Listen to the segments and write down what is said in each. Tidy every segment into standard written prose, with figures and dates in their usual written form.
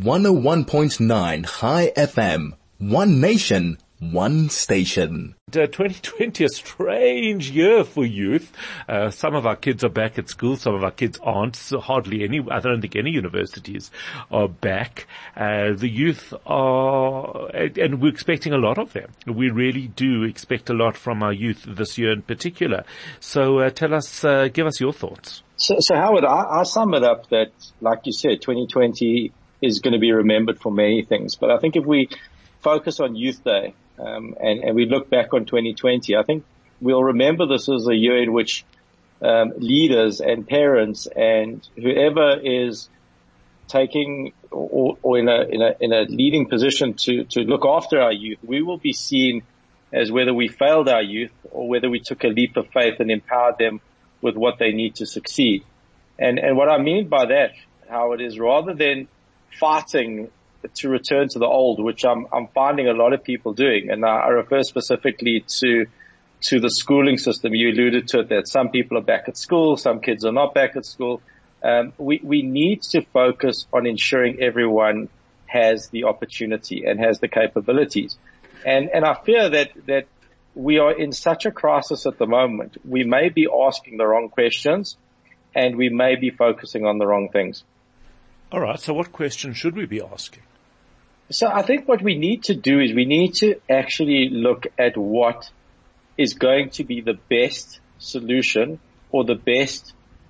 101.9 High FM. One nation, one station. 2020, a strange year for youth. Some of our kids are back at school. Some of our kids aren't. So hardly any. I don't think any universities are back. The youth are, and we're expecting a lot of them. We really do expect a lot from our youth this year in particular. So tell us, give us your thoughts. So Howard, I sum it up that, like you said, 2020 is going to be remembered for many things. But I think if we focus on Youth Day, and we look back on 2020, I think we'll remember this as a year in which leaders and parents and whoever is taking or in a leading position to look after our youth, we will be seen as whether we failed our youth or whether we took a leap of faith and empowered them with what they need to succeed. And what I mean by that, Howard, is rather than fighting to return to the old, which I'm finding a lot of people doing, and I refer specifically to the schooling system. You alluded to it, that some people are back at school, some kids are not back at school. We need to focus on ensuring everyone has the opportunity and has the capabilities. And I fear that we are in such a crisis at the moment. We may be asking the wrong questions and we may be focusing on the wrong things. All right. So what questions should we be asking? So I think what we need to do is we need to actually look at what is going to be the best solution or the best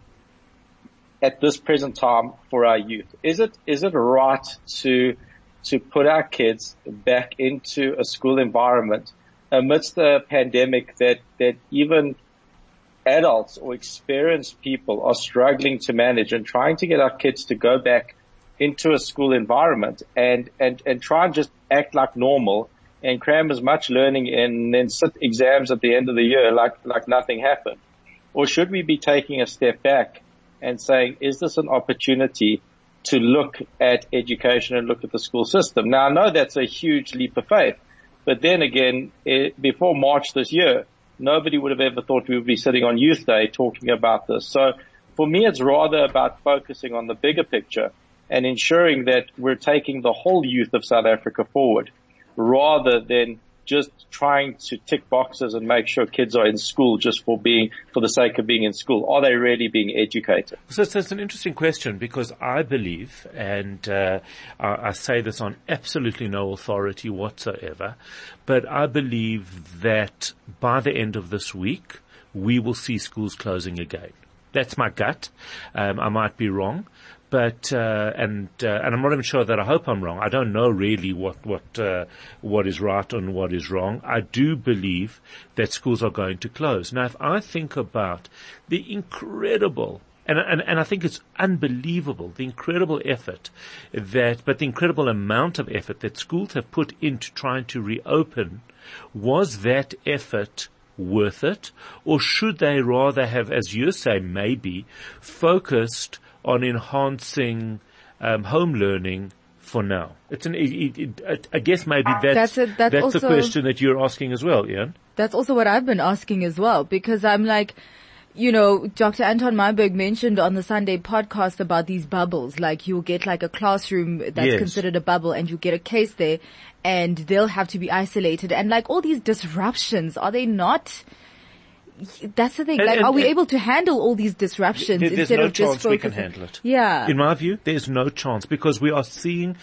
at this present time for our youth. Is it right to put our kids back into a school environment amidst the pandemic that even adults or experienced people are struggling to manage, and trying to get our kids to go back into a school environment and try and just act like normal and cram as much learning in and then sit exams at the end of the year like nothing happened? Or should we be taking a step back and saying, is this an opportunity to look at education and look at the school system? Now, I know that's a huge leap of faith, but then again, before March this year, nobody would have ever thought we would be sitting on Youth Day talking about this. So for me, it's rather about focusing on the bigger picture and ensuring that we're taking the whole youth of South Africa forward, rather than just trying to tick boxes and make sure kids are in school just for the sake of being in school. Are they really being educated? So it's an interesting question, because I believe, and I say this on absolutely no authority whatsoever, but I believe that by the end of this week, we will see schools closing again. That's my gut. I might be wrong. But and I'm not even sure that I hope I'm wrong. I don't know really what is right and what is wrong. I do believe that schools are going to close. Now, if I think about the incredible, and I think it's unbelievable, the incredible effort but the incredible amount of effort that schools have put into trying to reopen, was that effort worth it? Or should they rather have, as you say, maybe focused on enhancing home learning for now? I guess maybe that's the question that you're asking as well, Ian. That's also what I've been asking as well, because I'm like, Dr. Anton Meyerberg mentioned on the Sunday podcast about these bubbles. Like, you'll get like a classroom that's considered a bubble, and you get a case there, and they'll have to be isolated. And like all these disruptions, are they not? That's the thing. Are we able to handle all these disruptions instead of just focusing? There's no chance we can handle it. Yeah. In my view, there's no chance, because we are seeing,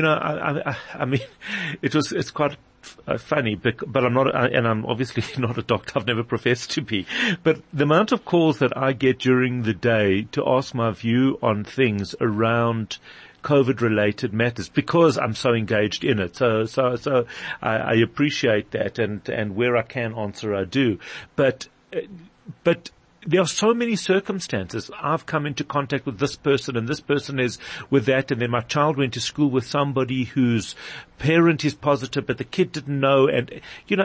I mean, it's quite funny, but I'm not, and I'm obviously not a doctor. I've never professed to be. But the amount of calls that I get during the day to ask my view on things around COVID-related matters, because I'm so engaged in it. So I appreciate that, and where I can answer, I do. But there are so many circumstances. I've come into contact with this person, and this person is with that, and then my child went to school with somebody whose parent is positive, but the kid didn't know, and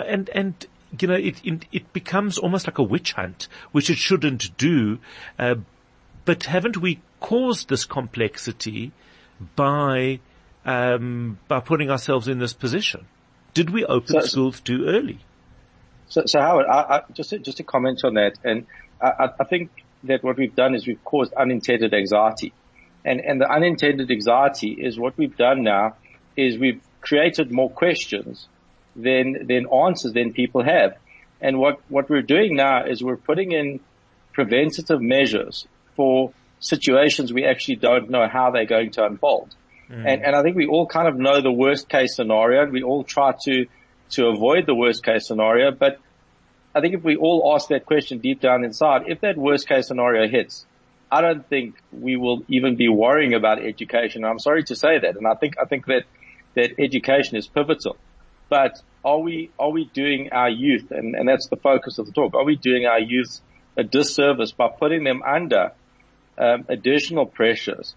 it becomes almost like a witch hunt, which it shouldn't do. But haven't we caused this complexity by putting ourselves in this position? Did we open schools too early? So Howard, I just to comment on that, and I think that what we've done is we've caused unintended anxiety. And the unintended anxiety is what we've done now is we've created more questions than answers than people have. And what we're doing now is we're putting in preventative measures for situations we actually don't know how they're going to unfold. And I think we all kind of know the worst case scenario, and we all try to avoid the worst case scenario. But I think if we all ask that question deep down inside, if that worst case scenario hits, I don't think we will even be worrying about education. I'm sorry to say that. And I think that education is pivotal. But are we doing our youth, and that's the focus of the talk, are we doing our youth a disservice by putting them under additional pressures,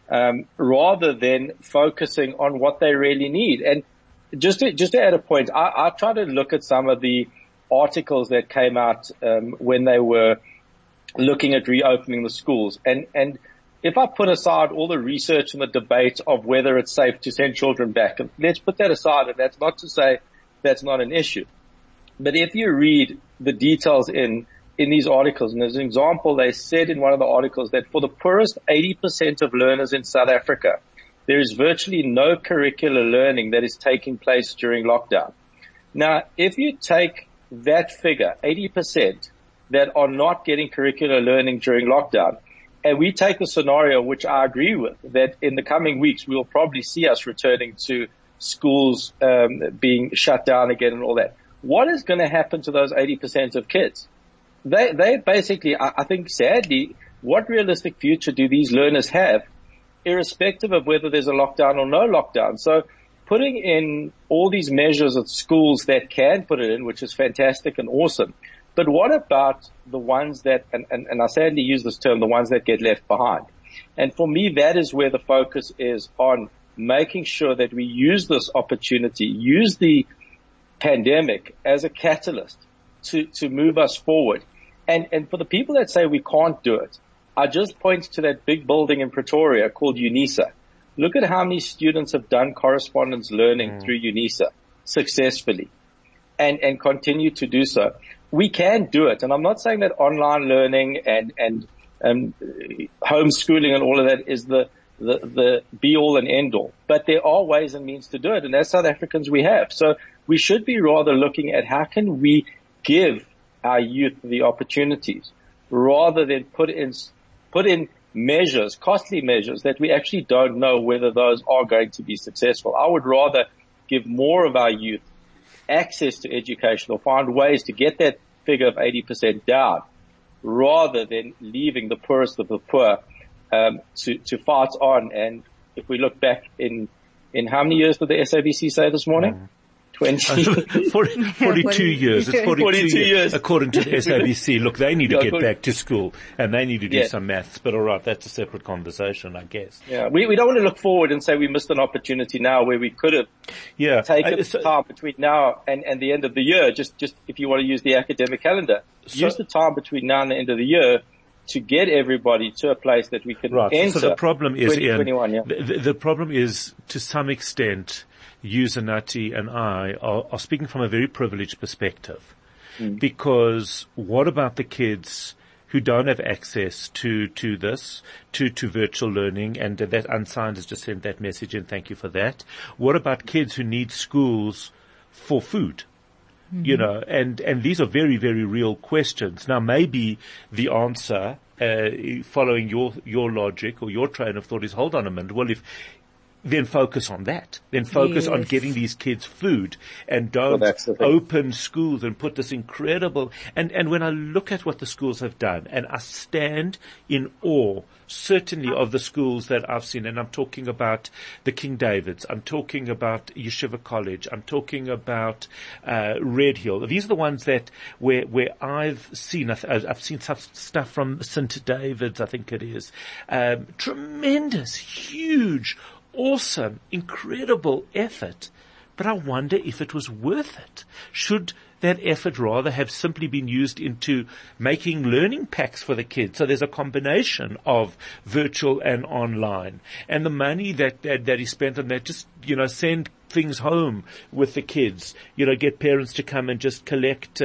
rather than focusing on what they really need? And just to add a point, I try to look at some of the articles that came out when they were looking at reopening the schools. And if I put aside all the research and the debate of whether it's safe to send children back, and let's put that aside, and that's not to say that's not an issue. But if you read the details in these articles, and as an example, they said in one of the articles that for the poorest 80% of learners in South Africa, there is virtually no curricular learning that is taking place during lockdown. Now, if you take that figure, 80%, that are not getting curricular learning during lockdown, and we take the scenario, which I agree with, that in the coming weeks we'll probably see us returning to schools being shut down again and all that. What is going to happen to those 80% of kids? They basically, I think sadly, what realistic future do these learners have, irrespective of whether there's a lockdown or no lockdown? So putting in all these measures at schools that can put it in, which is fantastic and awesome. But what about the ones that, and I sadly use this term, the ones that get left behind? And for me, that is where the focus is on making sure that we use this opportunity, use the pandemic as a catalyst to move us forward. And for the people that say we can't do it, I just point to that big building in Pretoria called UNISA. Look at how many students have done correspondence learning through UNISA successfully and continue to do so. We can do it. And I'm not saying that online learning and homeschooling and all of that is the be all and end all, but there are ways and means to do it. And as South Africans, we have. So we should be rather looking at how can we give our youth the opportunities rather than put in measures, costly measures that we actually don't know whether those are going to be successful. I would rather give more of our youth access to education or find ways to get that figure of 80% down rather than leaving the poorest of the poor to fight on. And if we look back in how many years did the SABC say this morning? 42 years. It's 42 years. According to the SABC. Look, they need to get back to school and they need to do some maths. But all right, that's a separate conversation, I guess. Yeah, we don't want to look forward and say we missed an opportunity now where we could have taken time between now and the end of the year. Just if you want to use the academic calendar, use the time between now and the end of the year to get everybody to a place that we can enter. So the problem is, 2021, the problem is, to some extent, you, Zanati, and I are speaking from a very privileged perspective. Because what about the kids who don't have access to this, to virtual learning? And that Unsigned has just sent that message in. Thank you for that. What about kids who need schools for food? You know, and these are very, very real questions. Now, maybe the answer, following your logic or your train of thought, is, hold on a minute. Well, then focus on that. Then focus on getting these kids food, and don't open schools and put this incredible. And when I look at what the schools have done, and I stand in awe, certainly, of the schools that I've seen, and I'm talking about the King David's, I'm talking about Yeshiva College, I'm talking about Red Hill. These are the ones that where I've seen stuff from St. David's, I think it is. Tremendous, huge, awesome, incredible effort. But I wonder if it was worth it. Should that effort rather have simply been used into making learning packs for the kids? So there's a combination of virtual and online. And the money that is spent on that, just, send things home with the kids. Get parents to come and just collect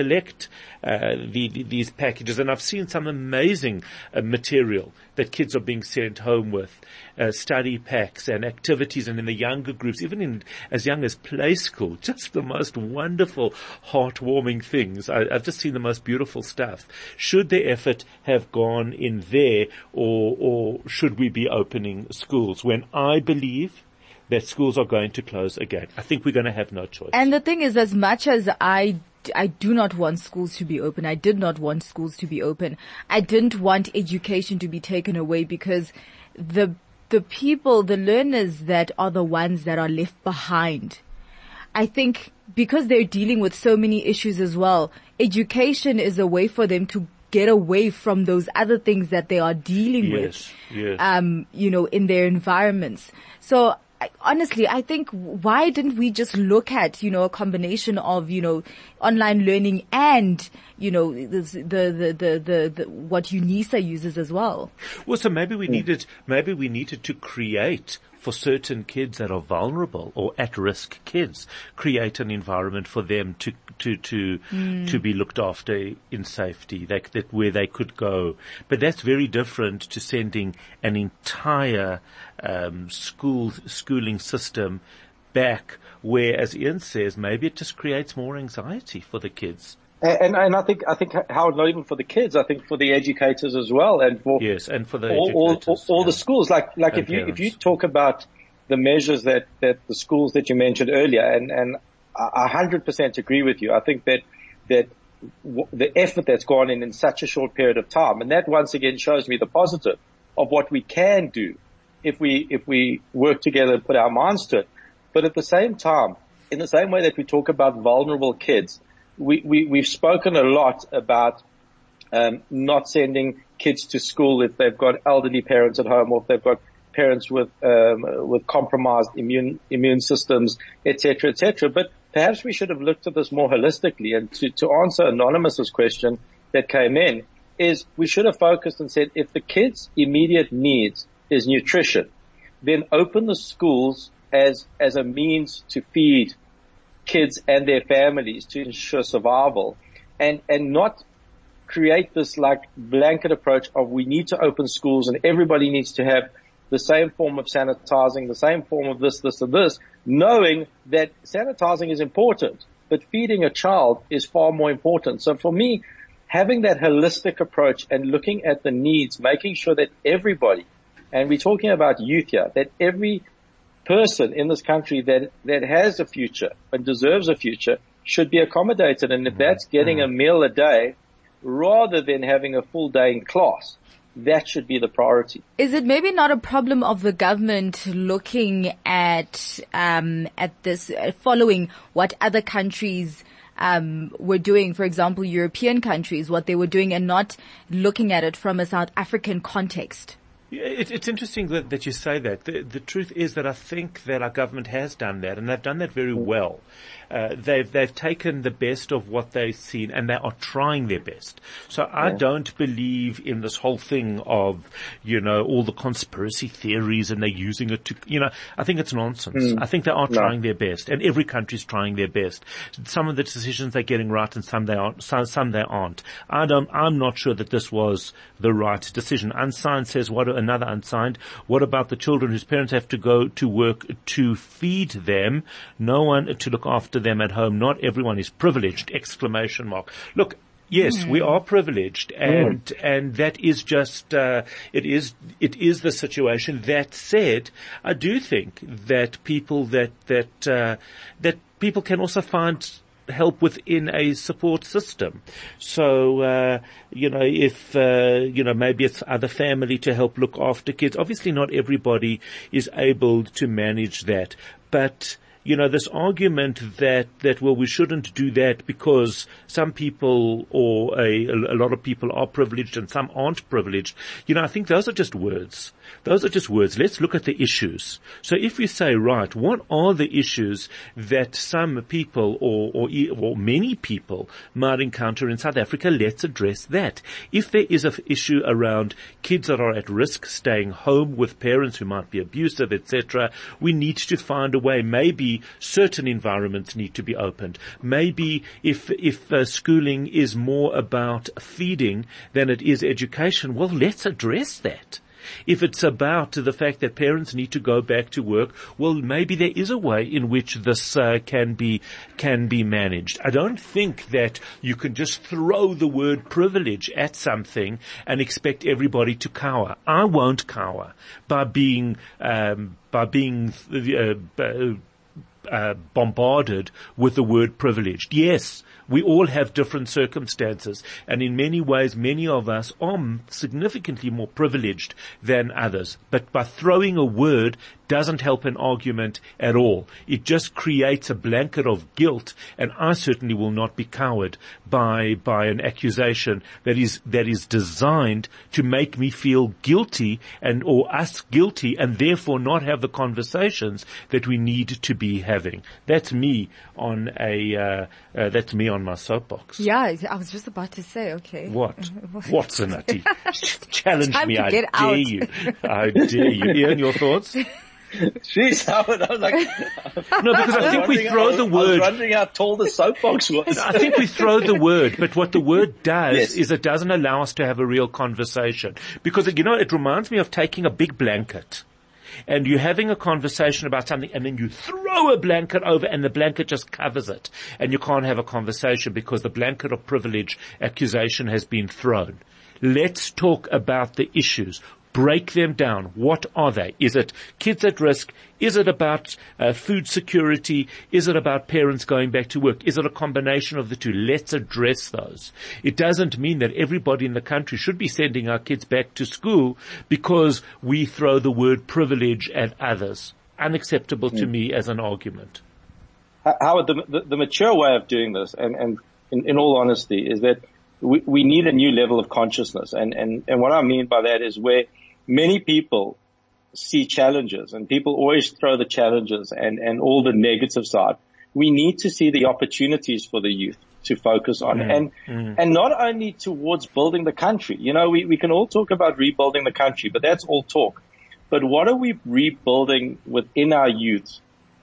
these packages. And I've seen some amazing material that kids are being sent home with, study packs and activities, and in the younger groups, even in as young as play school, just the most wonderful, heartwarming things. I've just seen the most beautiful stuff. Should the effort have gone in there, or should we be opening schools when I believe that schools are going to close again? I think we're going to have no choice. And the thing is, as much as I do not want schools to be open. I did not want schools to be open. I didn't want education to be taken away, because the people, the learners that are the ones that are left behind, I think because they're dealing with so many issues as well, education is a way for them to get away from those other things that they are dealing with, in their environments. So honestly, I think why didn't we just look at, a combination of, online learning and, the what UNISA uses as well? Well, so maybe we needed to create for certain kids that are vulnerable or at-risk kids, create an environment for them to be looked after in safety, that where they could go. But that's very different to sending an entire schooling system back, where, as Ian says, maybe it just creates more anxiety for the kids. And I think Howard, not even for the kids, I think for the educators as well, and for and for the all the schools. Like if you talk about the measures that the schools that you mentioned earlier, and I 100% agree with you. I think that the effort that's gone in such a short period of time, and that once again shows me the positive of what we can do if we work together and put our minds to it. But at the same time, in the same way that we talk about vulnerable kids, we've spoken a lot about not sending kids to school if they've got elderly parents at home, or if they've got parents with compromised immune systems, etc., etc. But perhaps we should have looked at this more holistically. And to answer Anonymous's question that came in, is we should have focused and said, if the kids' immediate needs is nutrition, then open the schools as a means to feed kids and their families, to ensure survival, and not create this like blanket approach of we need to open schools and everybody needs to have the same form of sanitizing, the same form of this, and this, knowing that sanitizing is important, but feeding a child is far more important. So for me, having that holistic approach and looking at the needs, making sure that everybody, and we're talking about youth here, that every person in this country that has a future and deserves a future should be accommodated. And if that's getting a meal a day rather than having a full day in class, that should be the priority. Is it maybe not a problem of the government looking at this, following what other countries were doing, for example, European countries, what they were doing, and not looking at it from a South African context? Yeah, it's interesting that you say that. The truth is that I think that our government has done that, and they've done that very well. They've taken the best of what they've seen, and they are trying their best. So I don't believe in this whole thing of, all the conspiracy theories and they're using it to, I think it's nonsense. I think they are trying their best, and every country's trying their best. Some of the decisions they're getting right, and some they aren't. Some they aren't. I'm not sure that this was the right decision. Unsigned says, another unsigned. What about the children whose parents have to go to work to feed them? No one to look after them at home. Not everyone is privileged! ! Look, yes, we are privileged, and that is just it is the situation. That said, I do think that people that people can also find help within a support system. So, if, maybe it's other family to help look after kids. Obviously not everybody is able to manage that, but this argument that, well, we shouldn't do that because some people or a lot of people are privileged and some aren't privileged. I think those are just words. Those are just words. Let's look at the issues. So if we say, right, what are the issues that some people or many people might encounter in South Africa? Let's address that. If there is an issue around kids that are at risk staying home with parents who might be abusive, etc., we need to find a way. Maybe certain environments need to be opened. Maybe if schooling is more about feeding than it is education, well, let's address that. If it's about the fact that parents need to go back to work, well, maybe there is a way in which this can be managed. I don't think that you can just throw the word privilege at something and expect everybody to cower. I won't cower by being bombarded with the word privileged. Yes, we all have different circumstances, and in many ways, many of us are significantly more privileged than others. But by throwing a word doesn't help an argument at all. It just creates a blanket of guilt, and I certainly will not be cowed by an accusation that is designed to make me feel guilty or us guilty, and therefore not have the conversations that we need to be having. That's me on my soapbox. Yeah, I was just about to say, okay. What, Sanati? Challenge me, I dare you. I dare you. Ian, your thoughts? Jeez, I was like, no, because I think we throw the word. I was wondering how tall the soapbox was. I think we throw the word, but what the word does is it doesn't allow us to have a real conversation. Because, it reminds me of taking a big blanket and you're having a conversation about something and then you throw a blanket over and the blanket just covers it. And you can't have a conversation because the blanket of privilege accusation has been thrown. Let's talk about the issues. Break them down. What are they? Is it kids at risk? Is it about food security? Is it about parents going back to work? Is it a combination of the two? Let's address those. It doesn't mean that everybody in the country should be sending our kids back to school because we throw the word privilege at others. Unacceptable to me as an argument. Howard, the mature way of doing this, and in all honesty, is that we need a new level of consciousness. And what I mean by that is where many people see challenges and people always throw the challenges and all the negative side. We need to see the opportunities for the youth to focus on and not only towards building the country. We can all talk about rebuilding the country, but that's all talk. But what are we rebuilding within our youth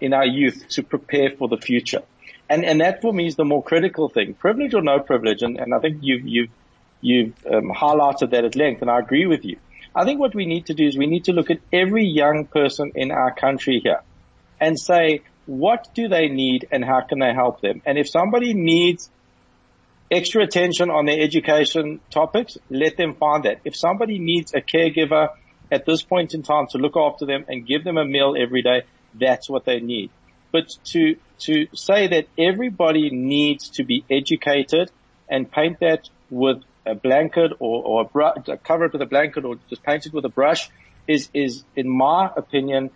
to prepare for the future? And that for me is the more critical thing, privilege or no privilege. And I think you've highlighted that at length, and I agree with you. I think what we need to do is we need to look at every young person in our country here and say, what do they need and how can they help them? And if somebody needs extra attention on their education topics, let them find that. If somebody needs a caregiver at this point in time to look after them and give them a meal every day, that's what they need. But to say that everybody needs to be educated and paint that with a blanket or cover it with a blanket or just paint it with a brush is in my opinion,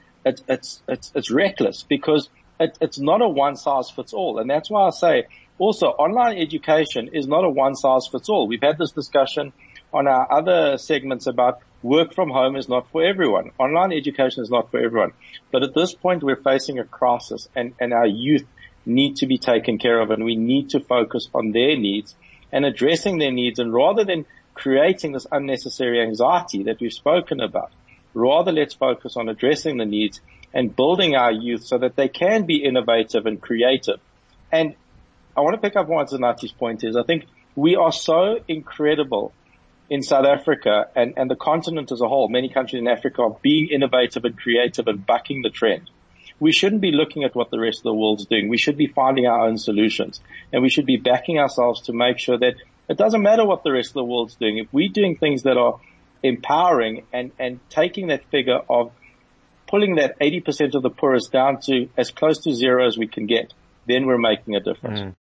it's reckless because it's not a one size fits all. And that's why I say also online education is not a one size fits all. We've had this discussion on our other segments about work from home is not for everyone. Online education is not for everyone. But at this point, we're facing a crisis and our youth need to be taken care of and we need to focus on their needs and addressing their needs. And rather than creating this unnecessary anxiety that we've spoken about, rather let's focus on addressing the needs and building our youth so that they can be innovative and creative. And I want to pick up on what Zanati's point is. I think we are so incredible in South Africa and the continent as a whole. Many countries in Africa are being innovative and creative and bucking the trend. We shouldn't be looking at what the rest of the world's doing. We should be finding our own solutions and we should be backing ourselves to make sure that it doesn't matter what the rest of the world's doing. If we're doing things that are empowering and taking that figure of pulling that 80% of the poorest down to as close to zero as we can get, then we're making a difference.